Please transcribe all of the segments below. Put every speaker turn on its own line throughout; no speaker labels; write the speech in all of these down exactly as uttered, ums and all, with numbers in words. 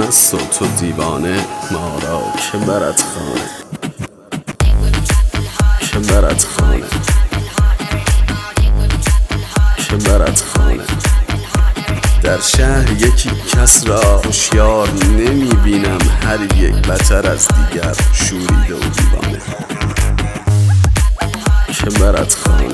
مست و تو دیوانه، ما را که برد خانه، که برد خانه، که برد خانه. در شهر یکی کس را هوشیار نمی بینم، هر یک بتر از دیگر شوریده و دیوانه، که برد خانه،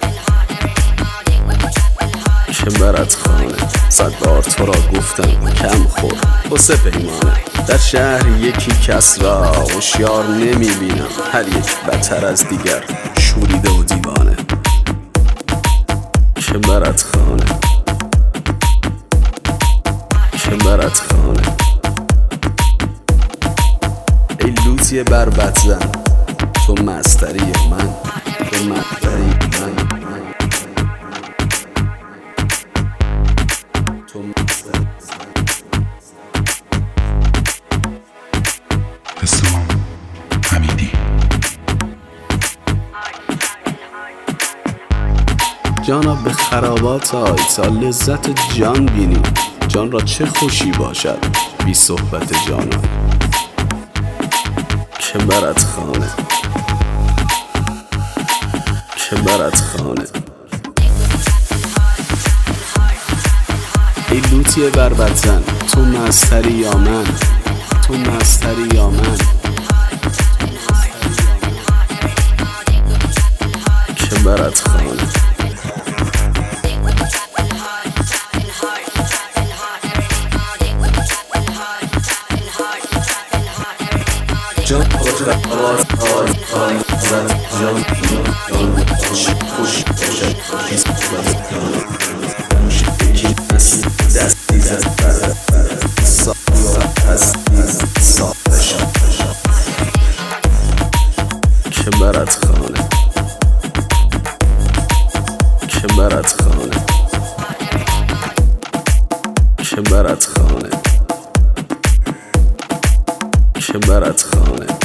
که برد خانه. صد بار تو را گفتم کم خور قصه پیمانه. در شهر یکی کس را هوشیار نمی بینم، هر یک بتر از دیگر شوریده و دیوانه، که برد خانه، که برد خانه. ای لوتی بربط زن، تو مستری من، تو مستری من، تو مستری.
حسام حمیدی.
جانا به خرابات آی تا لذت جان بینی، جان را چه خوشی باشد بی صحبت جانان، که برد خانه، که برد خانه. ای لوتی بربط زن، تو مستری یا من، تو مستری یا من، که برد خانه. جان آواز آواز آواز زد، جان جان خوش باشد کیست باشد یکی دست دستی زد برد ساعت هستی ساعت شد، که برد خانه، که برد خانه، که برد خانه، که برد خانه.